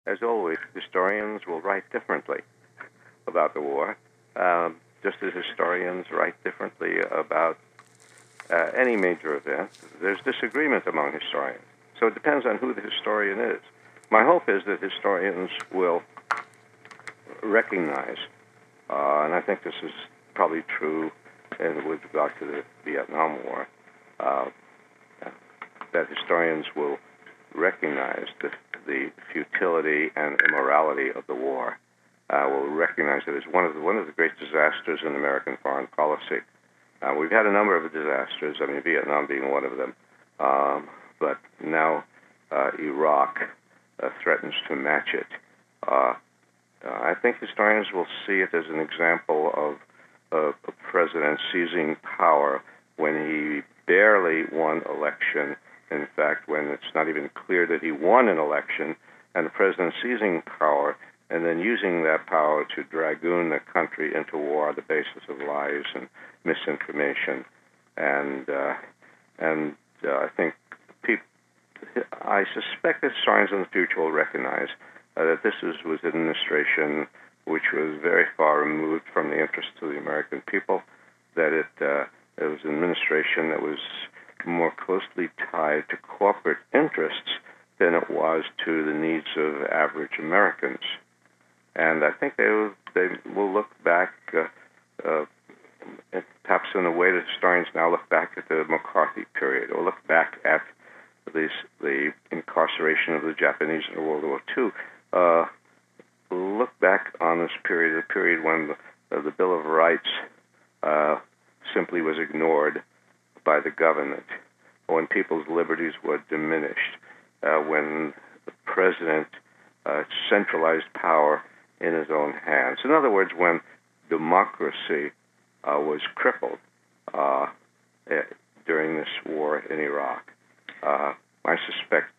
As always, historians will write differently about the war, just as historians write differently about any major event. There's disagreement among historians. So it depends on who the historian is. My hope is that historians will recognize, and I think this is probably true with regard to the Vietnam War, uh, that historians will recognize the futility and immorality of the war. Will recognize it as one of the great disasters in American foreign policy. We've had a number of disasters. I mean, Vietnam being one of them, but now Iraq threatens to match it. I think historians will see it as an example of a president seizing power when he barely won election. In fact, when it's not even clear that he won an election, and the president seizing power and then using that power to dragoon the country into war on the basis of lies and misinformation. And I think I suspect that historians in the future will recognize that this was an administration which was very far removed from the interests of the American people, that it was an administration that was more closely tied to corporate interests than it was to the needs of average Americans. And I think they will look back, perhaps in a way that historians now look back at the McCarthy period, or look back at the incarceration of the Japanese in World War II. Look back on this period, the period when the Bill of Rights simply was ignored by the government, when people's liberties were diminished, when the president centralized power in his own hands. In other words, when democracy was crippled during this war in Iraq. I suspect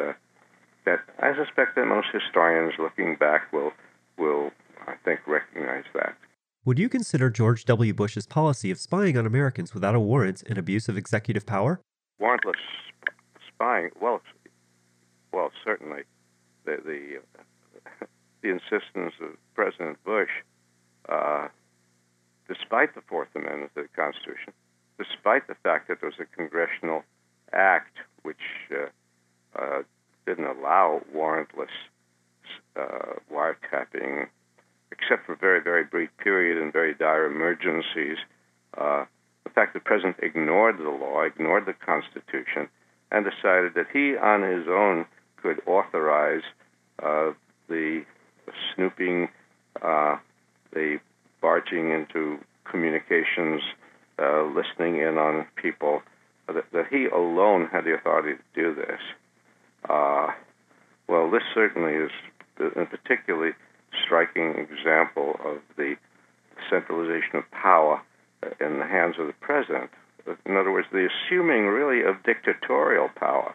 that most historians looking back will I think recognize that. Would you consider George W. Bush's policy of spying on Americans without a warrant an abuse of executive power? Warrantless spying, well, certainly the insistence of President Bush, despite the Fourth Amendment to the Constitution, despite the fact that there was a congressional act which didn't allow warrantless wiretapping, except for a very, very brief period and very dire emergencies. The fact that the president ignored the law, ignored the Constitution, and decided that he, on his own, could authorize the snooping, the barging into communications, listening in on people, that he alone had the authority to do this. Well, this certainly is a particularly striking example of the centralization of power in the hands of the president. In other words, the assuming really of dictatorial power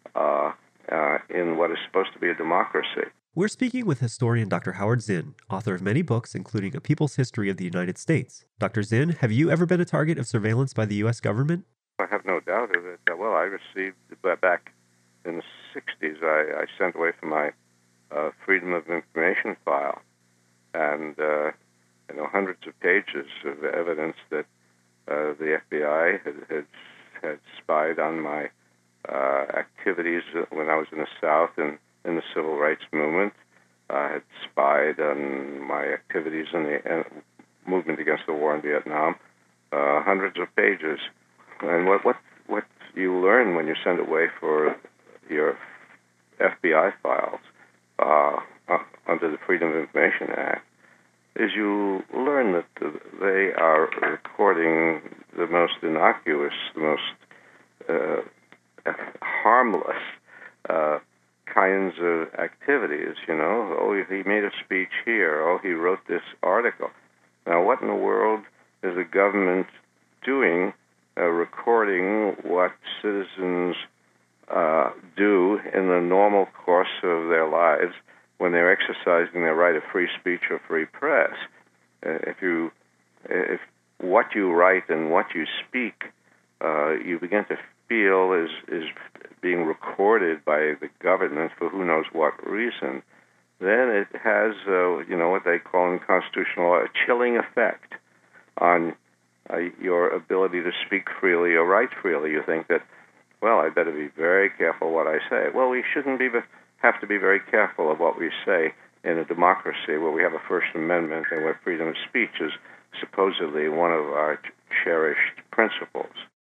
in what is supposed to be a democracy. We're speaking with historian Dr. Howard Zinn, author of many books, including A People's History of the United States. Dr. Zinn, have you ever been a target of surveillance by the U.S. government? I have no doubt of it. Well, I received, back in the 60s, I sent away from my Freedom of Information file, and hundreds of pages of evidence that the FBI had spied on my activities when I was in the South and in the Civil Rights Movement, had spied on my activities in the movement against the war in Vietnam. Hundreds of pages. And what you learn when you send away for your FBI files under the Freedom of Information Act is you learn that they are recording the most innocuous, the most harmless kinds of activities, Oh, he made a speech here. Oh, he wrote this article. Now, what in the world is the government doing recording what citizens do in the normal course of their lives when they're exercising their right of free speech or free press? If what you write and what you speak, you begin to feel is being recorded by the government for who knows what reason, then it has, what they call in constitutional law, a chilling effect on your ability to speak freely or write freely. You think that, well, I better be very careful what I say. Well, we shouldn't have to be very careful of what we say in a democracy where we have a First Amendment and where freedom of speech is supposedly one of our cherished principles.